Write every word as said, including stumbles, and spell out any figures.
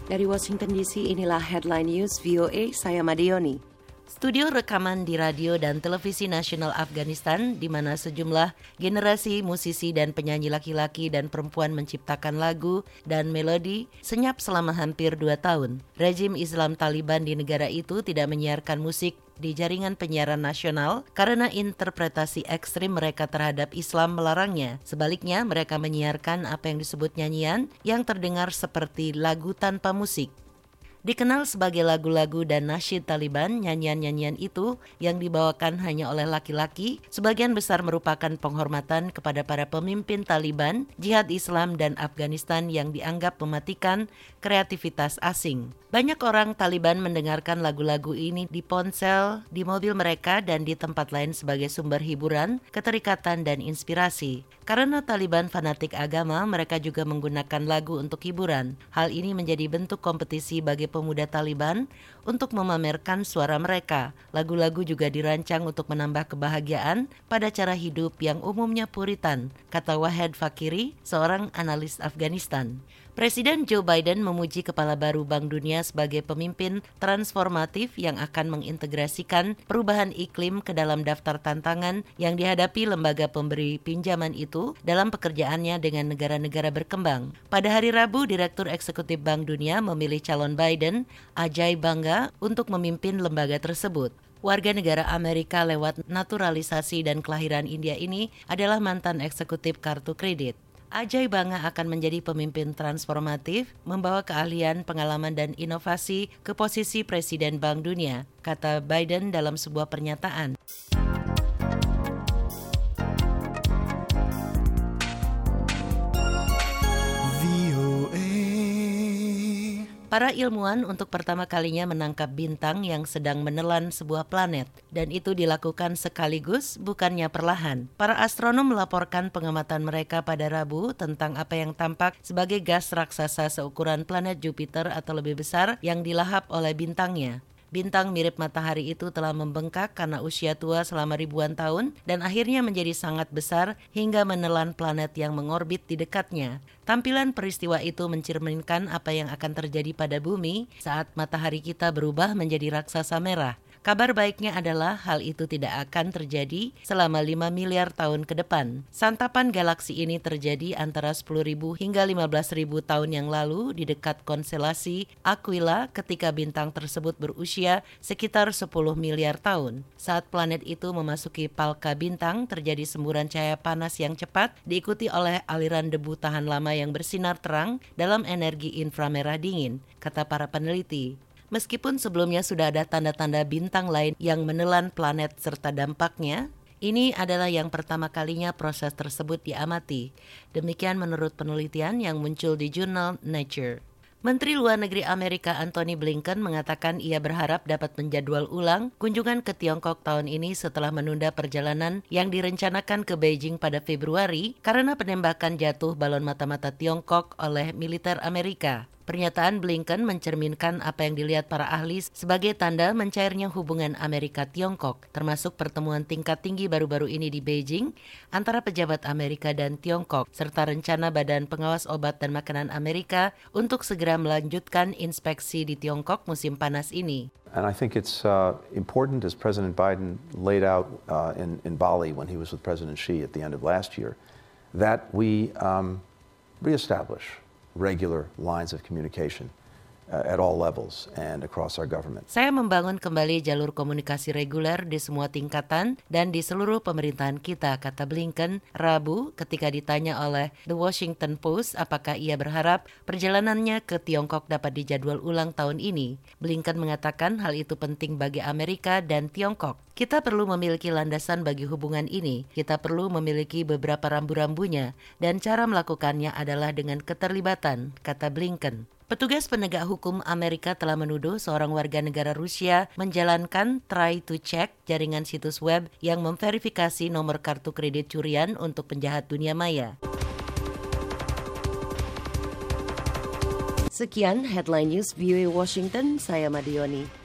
Dari Washington D C, inilah Headline News V O A, saya Madioni. Studio rekaman di radio dan televisi nasional Afghanistan, di mana sejumlah generasi musisi dan penyanyi laki-laki dan perempuan menciptakan lagu dan melodi, senyap selama hampir dua tahun. Rejim Islam Taliban di negara itu tidak menyiarkan musik di jaringan penyiaran nasional karena interpretasi ekstrim mereka terhadap Islam melarangnya. Sebaliknya, mereka menyiarkan apa yang disebut nyanyian yang terdengar seperti lagu tanpa musik. Dikenal sebagai lagu-lagu dan nasyid Taliban, nyanyian-nyanyian itu yang dibawakan hanya oleh laki-laki, sebagian besar merupakan penghormatan kepada para pemimpin Taliban, jihad Islam dan Afghanistan yang dianggap mematikan kreativitas asing. Banyak orang Taliban mendengarkan lagu-lagu ini di ponsel, di mobil mereka, dan di tempat lain sebagai sumber hiburan, keterikatan, dan inspirasi. Karena Taliban fanatik agama, mereka juga menggunakan lagu untuk hiburan. Hal ini menjadi bentuk kompetisi bagi pemuda Taliban untuk memamerkan suara mereka. Lagu-lagu juga dirancang untuk menambah kebahagiaan pada cara hidup yang umumnya puritan, kata Wahed Fakiri, seorang analis Afghanistan. Presiden Joe Biden memuji kepala baru Bank Dunia sebagai pemimpin transformatif yang akan mengintegrasikan perubahan iklim ke dalam daftar tantangan yang dihadapi lembaga pemberi pinjaman itu dalam pekerjaannya dengan negara-negara berkembang. Pada hari Rabu, Direktur Eksekutif Bank Dunia memilih calon Biden, Ajay Banga, untuk memimpin lembaga tersebut. Warga negara Amerika lewat naturalisasi dan kelahiran India ini adalah mantan eksekutif kartu kredit. Ajay Banga akan menjadi pemimpin transformatif, membawa keahlian, pengalaman, dan inovasi ke posisi Presiden Bank Dunia, kata Biden dalam sebuah pernyataan. Para ilmuwan untuk pertama kalinya menangkap bintang yang sedang menelan sebuah planet, dan itu dilakukan sekaligus, bukannya perlahan. Para astronom melaporkan pengamatan mereka pada Rabu tentang apa yang tampak sebagai gas raksasa seukuran planet Jupiter atau lebih besar yang dilahap oleh bintangnya. Bintang mirip matahari itu telah membengkak karena usia tua selama ribuan tahun dan akhirnya menjadi sangat besar hingga menelan planet yang mengorbit di dekatnya. Tampilan peristiwa itu mencerminkan apa yang akan terjadi pada bumi saat matahari kita berubah menjadi raksasa merah. Kabar baiknya adalah hal itu tidak akan terjadi selama lima miliar tahun ke depan. Santapan galaksi ini terjadi antara sepuluh ribu hingga lima belas ribu tahun yang lalu di dekat konstelasi Aquila ketika bintang tersebut berusia sekitar sepuluh miliar tahun. Saat planet itu memasuki palka bintang, terjadi semburan cahaya panas yang cepat diikuti oleh aliran debu tahan lama yang bersinar terang dalam energi inframerah dingin, kata para peneliti. Meskipun sebelumnya sudah ada tanda-tanda bintang lain yang menelan planet serta dampaknya, ini adalah yang pertama kalinya proses tersebut diamati. Demikian menurut penelitian yang muncul di jurnal Nature. Menteri Luar Negeri Amerika Antony Blinken mengatakan ia berharap dapat menjadwal ulang kunjungan ke Tiongkok tahun ini setelah menunda perjalanan yang direncanakan ke Beijing pada Februari karena penembakan jatuh balon mata-mata Tiongkok oleh militer Amerika. Pernyataan Blinken mencerminkan apa yang dilihat para ahli sebagai tanda mencairnya hubungan Amerika-Tiongkok, termasuk pertemuan tingkat tinggi baru-baru ini di Beijing antara pejabat Amerika dan Tiongkok, serta rencana Badan Pengawas Obat dan Makanan Amerika untuk segera melanjutkan inspeksi di Tiongkok musim panas ini. And I think it's uh, important, as President Biden laid out uh, in, in Bali when he was with President Xi at the end of last year, that we um, reestablish regular lines of communication uh, at all levels and across our government. Saya membangun kembali jalur komunikasi reguler di semua tingkatan dan di seluruh pemerintahan kita, kata Blinken Rabu ketika ditanya oleh The Washington Post apakah ia berharap perjalanannya ke Tiongkok dapat dijadwal ulang tahun ini. Blinken mengatakan hal itu penting bagi Amerika dan Tiongkok. Kita perlu memiliki landasan bagi hubungan ini. Kita perlu memiliki beberapa rambu-rambunya dan cara melakukannya adalah dengan keterlibatan, kata Blinken. Petugas penegak hukum Amerika telah menuduh seorang warga negara Rusia menjalankan try to check jaringan situs web yang memverifikasi nomor kartu kredit curian untuk penjahat dunia maya. Sekian Headline News V O A Washington, saya Madioni.